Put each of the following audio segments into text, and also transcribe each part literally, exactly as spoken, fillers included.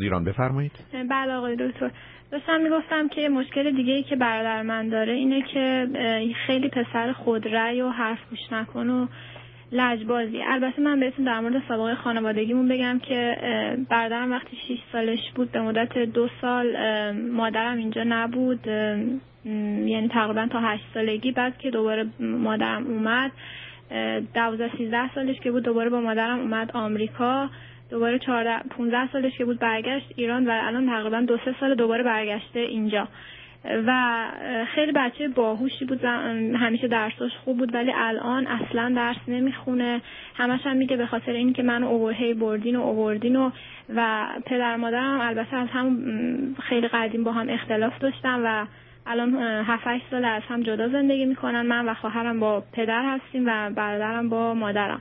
ایران. بفرمایید. بله آقای دکتر، داشتم میگفتم که مشکل دیگه‌ای که برادر من داره اینه که خیلی پسر خودرأی و حرف گوش نکن و لجبازی. البته من بهتون در مورد سابقه خانوادگیمون بگم که برادرم وقتی شش سالش بود به مدت دو سال مادرم اینجا نبود، یعنی تقریبا تا هشت سالگی. بعد که دوباره مادرم اومد دوازده سیزده سالش که بود دوباره با مادرم اومد آمریکا، دوباره چهارده پانزده سالش که بود برگشت ایران و الان تقریبا دو سه سال دوباره برگشته اینجا. و خیلی بچه باهوشی بود، همیشه درساش خوب بود، ولی الان اصلا درس نمیخونه. همش هم میگه به خاطر این که منو اوورهی بردین و اووردین و و پدر مادرم البته از هم خیلی قدیم با هم اختلاف داشتن و الان هفت هشت سال از هم جدا زندگی میکنن. من و خواهرم با پدر هستیم و برادرم با مادرم.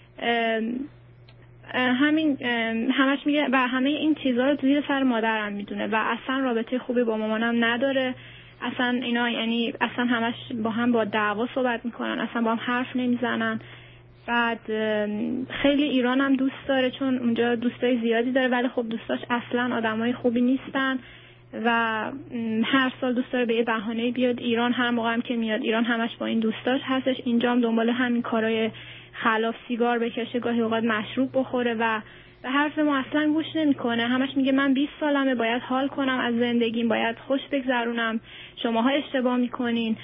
همین همش میگه و همه این چیزا رو زیر سر مادرم میدونه و اصلا رابطه خوبی با مامانم نداره. اصلا اینا یعنی اصلا همش با هم با دعوا صحبت میکنن، اصلا با هم حرف نمیزنن. بعد خیلی ایران هم دوست داره چون اونجا دوستای زیادی داره، ولی خب دوستاش اصلا آدمای خوبی نیستن و هر سال دوست داره به یه بهانه‌ای بیاد ایران. هر موقع هم که میاد ایران همش با این دوستاش هستش. اینجا هم دنبال همین کارهای خلاف، سیگار بکشه، گاهی اوقات مشروب بخوره و به حرف ما اصلا گوش نمیکنه. همش میگه من بیست سالمه، باید حال کنم از زندگیم، باید خوش بگذرونم، شماها اشتباه میکنین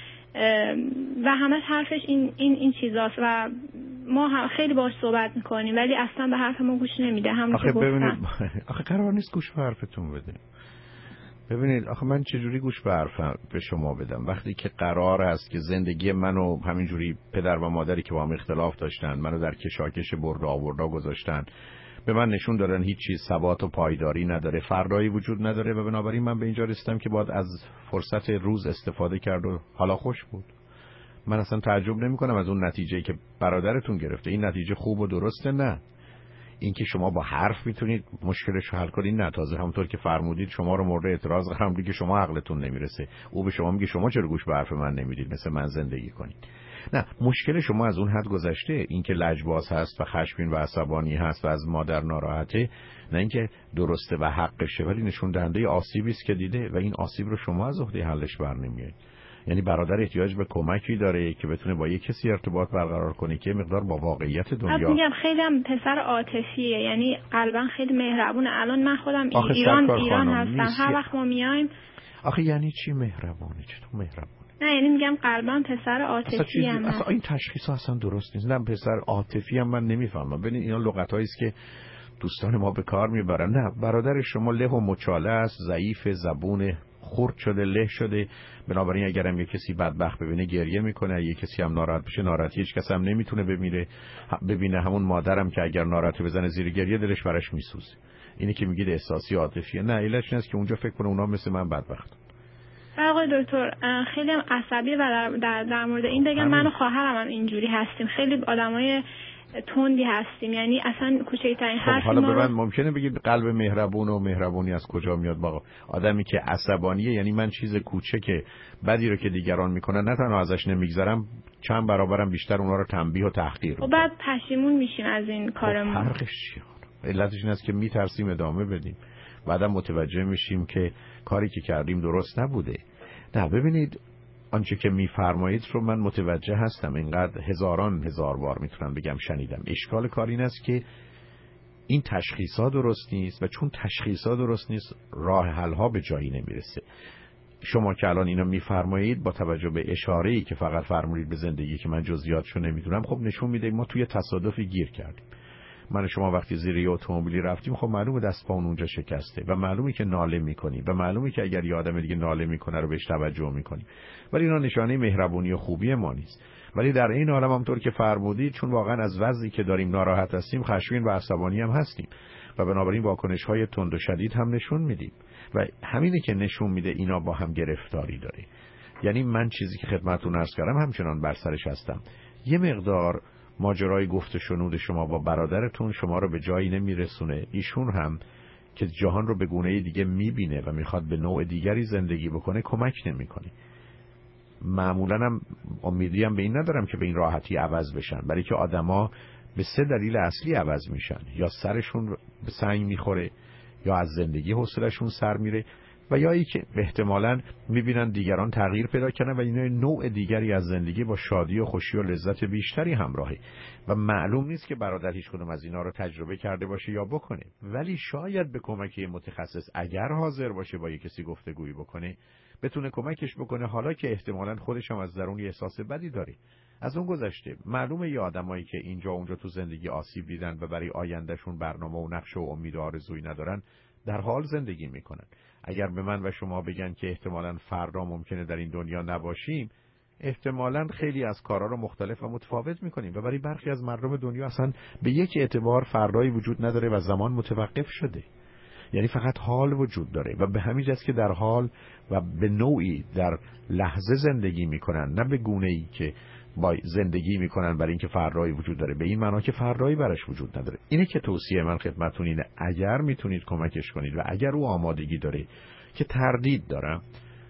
و همش حرفش این این این چیزاست و ما هم خیلی باهاش صحبت میکنیم ولی اصلا به حرف ما گوش نمیده. همون که گفتم آخه قرار نیست گوش به حرفتون بده. ببینید آخه من چجوری گوش به حرف به شما بدم وقتی که قرار است که زندگی منو همینجوری پدر و مادری که با هم اختلاف داشتن منو در کشاکش برد آوردا گذاشتن، به من نشون دادن هیچ چیز ثبات و پایداری نداره، فردایی وجود نداره و بنابراین من به اینجا رسیدم که باید از فرصت روز استفاده کرد و حالا خوش بود. من اصلا تعجب نمی کنم از اون نتیجه‌ای که برادرتون گرفته. این نتیجه خوب و درسته؟ نه. اینکه شما با حرف میتونید مشکلش رو حل کنید، نه. تازه همونطور که فرمودید شما رو مورد اعتراض قرار میدید که شما عقلتون نمیرسه، او به شما میگه شما چرا گوش به حرف من نمیدید، مثل من زندگی کنید. نه، مشکل شما از اون حد گذشته. اینکه لجباز هست و خشمگین و عصبانی هست و از مادر ناراحته، نه اینکه درسته و حقشه، ولی نشون دهنده آسیبی است که دیده و این آسیب رو شما از عهده حلش برنمیارید. یعنی برادر احتیاج به کمکی داره که بتونه با یک کسی ارتباط برقرار کنه که مقدار با واقعیت دنیا. میگم خیلی هم پسر عاطفیه، یعنی قلبا خیلی مهربونه. الان من خودم ایران ایران هستم، هر وقت ما میایم. آخه یعنی چی مهربونه؟ چطور مهربونه؟ نه یعنی میگم قلبا پسر عاطفی ام. اصلا این تشخیص اصلا درست نیست. نه پسر عاطفی هم من نمیفهمم. ببین اینا لغتایی است که دوستان ما به کار میبرن. نه، برادر شما له و مچاله است، ضعیف، زبون خرد شده، له شده. بنابراین اگرم یک کسی بدبخت ببینه گریه میکنه، یک کسی هم ناراحت بشه ناراحتی هیچ کس هم نمیتونه ببینه ببینه همون مادرم که اگر ناراحت بزنه زیر گریه دلش براش میسوزه. اینی که میگید احساسی عاطفیه، نه، علتش این است که اونجا فکر کنه اونا مثل من بدبخت. آقای دکتر خیلی هم عصبی و در, در, در مورد این بگم من و خواهرم هم اینجوری هستیم، خیلی آدمای تندی هستیم، یعنی اصلا کوچکترین حرفی حالا ما به من رو... ممکنه بگید قلب مهربون و مهربونی از کجا میاد؟ با آدمی که عصبانیه، یعنی من چیز کوچک بدی رو که دیگران میکنن نه تنها ازش نمیگذرم، چند برابرم بیشتر اونا رو تنبیه و تحقیر میکنم. و بعد پشیمون میشیم از این کارمون. فرقش چیه؟ علتش این است که میترسیم ادامه بدیم، بعدم متوجه میشیم که کاری که کردیم درست نبوده. نه ببینید، آنچه که میفرمایید رو من متوجه هستم، اینقدر هزاران هزار بار میتونم بگم شنیدم. اشکال کار این است که این تشخیصا درست نیست و چون تشخیصا درست نیست راه حل ها به جایی نمیرسه. شما که الان اینو میفرمایید با توجه به اشاره‌ای که فقط فرمودید به زندگی که من جزئیاتشو نمیدونم، خب نشون میده ما توی تصادفی گیر کردیم. من شما وقتی زیر یه اتومبیلی رفتیم، خب معلومه دست پا اونجا شکسته و معلومه که ناله میکنی و معلومه که اگر یه آدم دیگه ناله میکنه رو بهش توجه میکنی، ولی اینا نشانه مهربونی و خوبی ما نیست. ولی در این عالم همونطور که فرمودید، چون واقعا از وضعی که داریم ناراحت هستیم، خشمگین و عصبانی هم هستیم و بنابراین واکنش‌های تند و شدید هم نشون میدیم و همینه که نشون میده اینا با هم گرفتاری داره. یعنی من چیزی که خدمتتون عرض کردم همچنان بر سرش هستم. یه مقدار ماجرای گفت و شنود شما با برادرتون شما رو به جایی نمیرسونه. ایشون هم که جهان رو به گونه دیگه میبینه و میخواد به نوع دیگری زندگی بکنه کمک نمیکنه. معمولا هم امیدی هم به این ندارم که به این راحتی عوض بشن، برای که آدما به سه دلیل اصلی عوض میشن: یا سرشون به سنگ میخوره، یا از زندگی حوصله‌شون سر میره و یا ای که احتمالاً میبینن دیگران تغییر پیدا کردن و اینا نوع دیگری از زندگی با شادی و خوشی و لذت بیشتری همراهه و معلوم نیست که برادر هیچ کدوم از اینا رو تجربه کرده باشه یا بکنه، ولی شاید به کمک متخصص اگر حاضر باشه با یک کسی گفتگویی بکنه بتونه کمکش بکنه، حالا که احتمالاً خودش هم از درون احساس بدی داره. از اون گذشته معلومه یه آدمایی که اینجا اونجا تو زندگی آسیب دیدن و برای آیندهشون برنامه و نقشه و امید و آرزویی ندارن در حال زندگی میکنن. اگر به من و شما بگن که احتمالاً فردا ممکنه در این دنیا نباشیم، احتمالاً خیلی از کارها رو مختلف و متفاوت میکنیم و برای برخی از مردم دنیا اصلا به یک اعتبار فردایی وجود نداره و زمان متوقف شده، یعنی فقط حال وجود داره و به همین جاست که در حال و به نوعی در لحظه زندگی میکنن، نه به گونه‌ای که با زندگی میکنن برای اینکه فردایی وجود داره، به این معنا که فردایی براش وجود نداره. اینه که توصیه من خدمتتون اینه اگر میتونید کمکش کنید و اگر او آمادگی داره، که تردید دارم،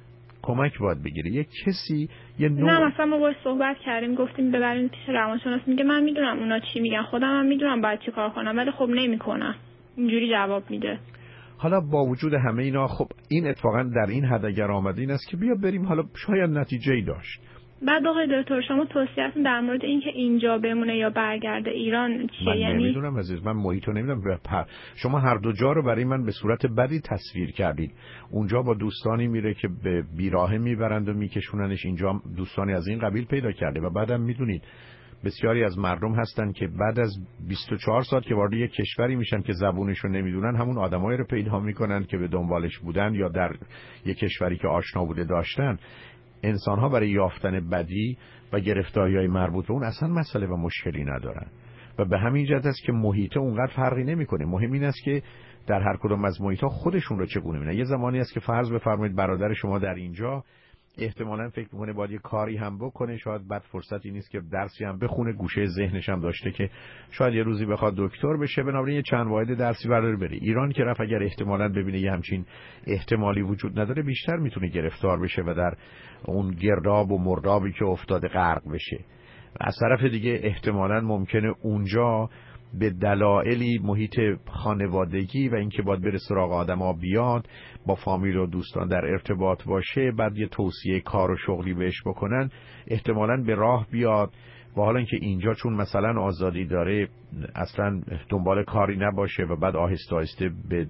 کمک باید بگیره. یک کسی یه نوع نه مثلا ما باید صحبت کردیم گفتیم ببرین پیش روانشناس، میگه من میدونم اونا چی میگن، خودم هم میدونم باید چی کار کنم، ولی خب نمیکنم، اینجوری جواب میده. حالا با وجود همه اینا خب این اتفاقا در این حد اگر آمده این است که بیا بریم، حالا شاید نتیجه‌ای داشت. بعد آقای دکتر شما توصیه‌تون در مورد اینکه اینجا بمونه یا برگرده ایران چیه؟ من یعنی نمیدونم عزیز، من محیطو نمیدونم. شما هر دو جا رو برای من به صورت بدی تصویر کردید. اونجا با دوستانی میره که به بیراهه میبرند و میکشوننش، اینجا دوستانی از این قبیل پیدا کرده و بعدم میدونید بسیاری از مردم هستن که بعد از بیست و چهار سال که وارد یک کشوری میشن که زبونش رو نمیدونن، همون آدمایی رو پیدا میکنن که به دنبالش بودن یا در یک کشوری که آشنا بوده داشتن. انسان‌ها برای یافتن بدی و گرفتاری‌های مربوط به اون اصلا مسئله و مشکلی ندارن و به همین جهت است که محیط اونقدر فرقی نمی‌کنه. مهم این است که در هر کدوم از محیط‌ها خودشون رو چگونه می‌بینن. یه زمانی است که فرض بفرمایید برادر شما در اینجا احتمالاً فکر می‌کنه باید یه کاری هم بکنه، شاید بعد فرصتی نیست که درسی هم بخونه، گوشه ذهنش هم داشته که شاید یه روزی بخواد دکتر بشه، بنابراین یه چند واحد درسی برداره بره ایران که رفت، اگر احتمالاً ببینه یه همچین احتمالی وجود نداره بیشتر میتونه گرفتار بشه و در اون گرداب و مردابی که افتاده غرق بشه. از طرف دیگه احتمالاً ممکنه اونجا به دلایلی محیط خانوادگی و اینکه باید بره سراغ آدم‌ها بیاد، با فامیل و دوستان در ارتباط باشه، بعد یه توصیه کار و شغلی بهش بکنن، احتمالاً به راه بیاد و حالا اینکه اینجا چون مثلا آزادی داره اصلا دنبال کاری نباشه و بعد آهسته آهسته به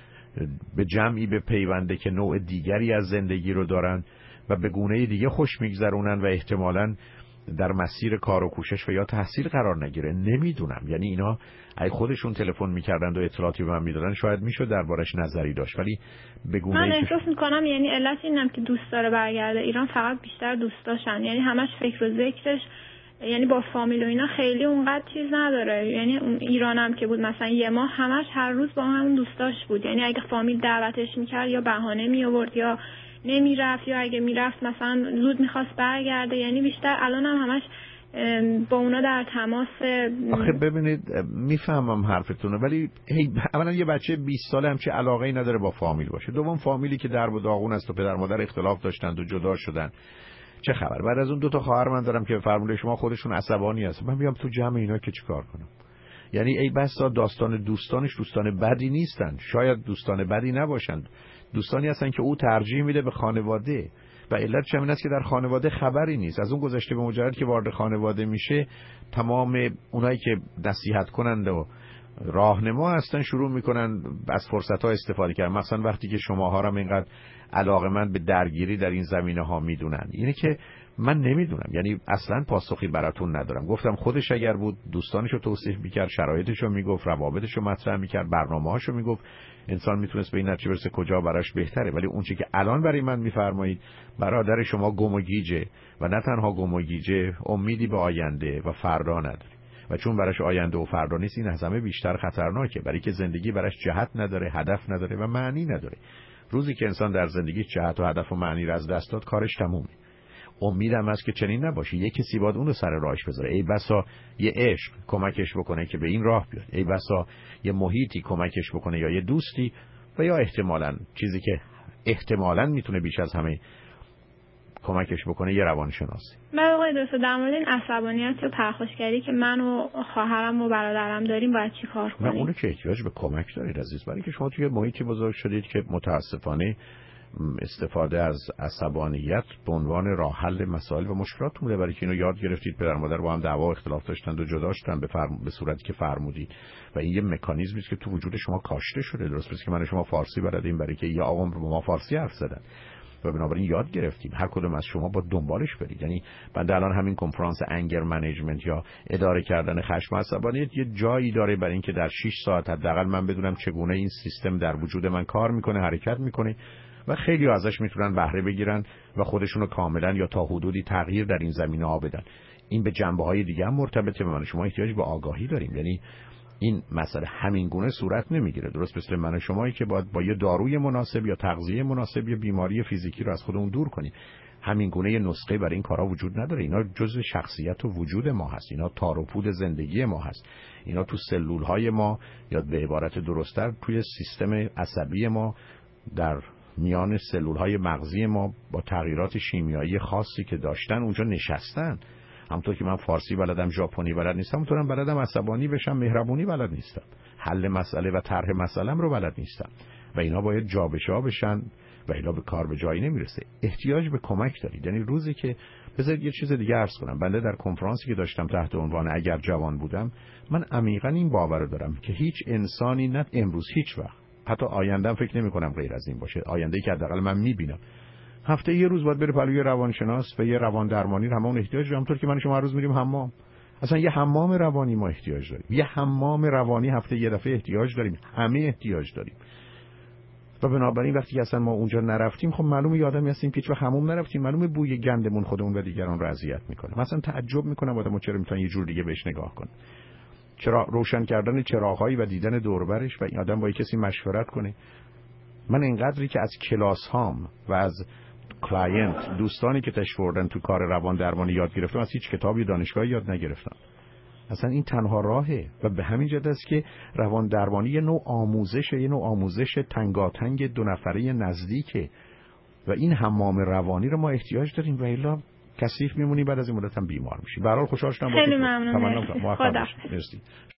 به جمعی به پیونده که نوع دیگری از زندگی رو دارن و به گونه دیگه خوش میگذرونن و احتمالاً در مسیر کار و کوشش و یا تحصیل قرار نگیره. نمیدونم، یعنی اینا اگه خودشون تلفن میکردند و اطلاعاتی به من میدادن شاید میشد دربارش نظری داشت، ولی به گونه من احساس میکنم یعنی علت اینم که دوست داره برگرده ایران فقط بیشتر دوست داشتن، یعنی همش فکر و ذکرش یعنی با فامیل و اینا خیلی اونقدر چیز نداره. یعنی اون ایرانم که بود مثلا یه ماه همش هر روز با همون دوستاش بود، یعنی اگه فامیل دعوتش میکرد یا بهانه می آورد یا نمیرفت، یا اگه میرفت مثلا زود میخواست برگرده، یعنی بیشتر الان هم همش با اونا در تماس. آخه ببینید میفهمم حرفتونه، ولی اولا یه بچه بیست ساله همچه علاقه‌ای نداره با فامیل باشه، دوم فامیلی که درب و داغون است و پدر مادر اختلاف داشتند و جدا شدن چه خبر. بعد از اون دو تا خواهر من دارم که فرموله شما خودشون عصبانی هستن، من میام تو جمع اینا که چیکار کنم؟ یعنی ای بسا داستان دوستانش دوستان بدی نیستن، شاید دوستان بدی نباشند، دوستانی هستن که او ترجیح میده به خانواده و علت چه است که در خانواده خبری نیست. از اون گذشته به مجرد که وارد خانواده میشه تمام اونایی که نصیحت کنند و راهنما هستن شروع میکنن از فرصت‌ها استفاده کردن. مثلا وقتی که شماها را اینقدر علاقه‌مند به درگیری در این زمینه‌ها میدونن، اینه که من نمیدونم، یعنی اصلا پاسخی براتون ندارم. گفتم خودش اگر بود دوستانشو توصیف میکرد، شرایطشو میگفت، روابطشو مطرح میکرد، برنامه‌هاشو میگفت، انسان میتونست به این نتیجه برسه کجا براش بهتره. ولی اون چیزی که الان برای من میفرمایید، برادر شما گم و گیجه و نه تنها گم و گیجه، امیدی به آینده و فردا نداره و چون براش آینده و فردا نیست این از همه بیشتر خطرناکه، برای که زندگی براش جهت نداره، هدف نداره و معنی نداره. روزی که انسان در زندگی جهت و هدف و معنی را از دست داد کارش تمومه. امیدم است که چنین نباشه، یک کسی باید اون رو سر راهش بذاره. ای بسا یه عشق کمکش بکنه که به این راه بیاد، ای بسا یه محیطی کمکش بکنه یا یه دوستی و یا احتمالاً چیزی که احتمالاً میتونه بیش از همه کمکش بکنه یه روانشناسی. من آقای دکتر در مورد این عصبانیت و پرخاشگری که من و خواهرم و برادرم داریم باید چی کار کنیم؟ نه اونو که احتیاج به کمک دارید عزیز، برای که شما توی محیطی بزرگ شدید که متاسفانه استفاده از عصبانیت به عنوان راه حل مسائل و مشکلات بوده، برای که اینو یاد گرفتید. پدر مادر با هم دعوا و اختلاف داشتند و جدا شدن به, فرم... به صورتی که فرمودید و این یه مکانیزمی است که تو وجود شما کاشته شده. درست است که من شما فارسی بلدیم برای که یه آقام رو با ما فارسی حرف زدن و بنابراین یاد گرفتیم هر کدوم از شما با دنبالش برید. یعنی بعد الان همین کنفرانس انگر منیجمنت یا اداره کردن خشم و عصبانیت یه جایی داره برای اینکه در شش ساعت حداقل من بدونم چگونه این سیستم در وجود من کار میکنه، حرکت میکنه و خیلی ازش میتونن بهره بگیرن و خودشونو کاملا یا تا حدودی تغییر در این زمینه ها بدن. این به جنبه‌های دیگه هم مرتبطه. من شما احتیاج به آگاهی داریم. یعنی این مسئله همین گونه صورت نمیگیره. درست مثل من و شمایی که باید با یه داروی مناسب یا تغذیه مناسب یا بیماری فیزیکی رو از خودمون دور کنیم. همین گونه یه نسخه برای این کارا وجود نداره. اینا جزء شخصیت و وجود ما هست. اینا تار و پود زندگی ما هست. اینا تو سلول‌های ما یا به عبارت درست‌تر توی سیستم عصبی ما در میان سلول‌های مغزی ما با تغییرات شیمیایی خاصی که داشتن اونجا نشستن. همونطور که من فارسی بلدم، ژاپنی بلد نیستم، اونطورم بلدم عصبانی بشم، مهربونی بلد نیستم، حل مسئله و طرح مسئله‌ام رو بلد نیستم و اینا باید جابجا بشن و اینا به کار به جایی نمیرسه. احتیاج به کمک دارید. یعنی روزی که بذارید یه چیز دیگه عرض کنم، بنده در کنفرانسی که داشتم تحت عنوان اگر جوان بودم، من عمیقاً این باور رو دارم که هیچ انسانی نه امروز هیچ وقت، حتی آیندهم فکر نمی کنم غیر از این باشه، آینده‌ای که حداقل من میبینم، هفته یه روز باید بره پلوی روانشناس و یه روان درمانی همون احتیاج داریم. همونطور که من شما هر روز میریم حمام. اصلا یه حمام روانی ما احتیاج داریم. یه حمام روانی هفته یه دفعه احتیاج داریم. همه احتیاج داریم. و بنابراین وقتی که اصلا ما اونجا نرفتیم، خب معلومه یادم هستیم که هیچ وقت حموم نرفتیم، معلومه بوی گندمون خودمون و دیگران رو اذیت میکنه. مثلا تعجب میکنم آدمو چرا میتونن یه جور دیگه بهش نگاه کنه. چرا روشن کردن چراغ‌هایی و دیدن دور و برش و این آدم با کسی مشورت کنه. من اینقدری که از کلاس هام و از کلاینت دوستانی که تشریف آوردن تو کار روان درمانی یاد گرفتم، از هیچ کتابی دانشگاهی یاد نگرفتم. اصلا این تنها راهه و به همین جهت است که روان درمانی یه نوع آموزشه، یه نوع آموزش تنگاتنگ دو نفره نزدیکه و این حمام روانی رو ما احتیاج داریم و الا کثیف میمونیم، بعد از این مدت هم بیمار میشیم. به هر حال خوشحال شدم. خیلی ممنون. خدا. مرسی.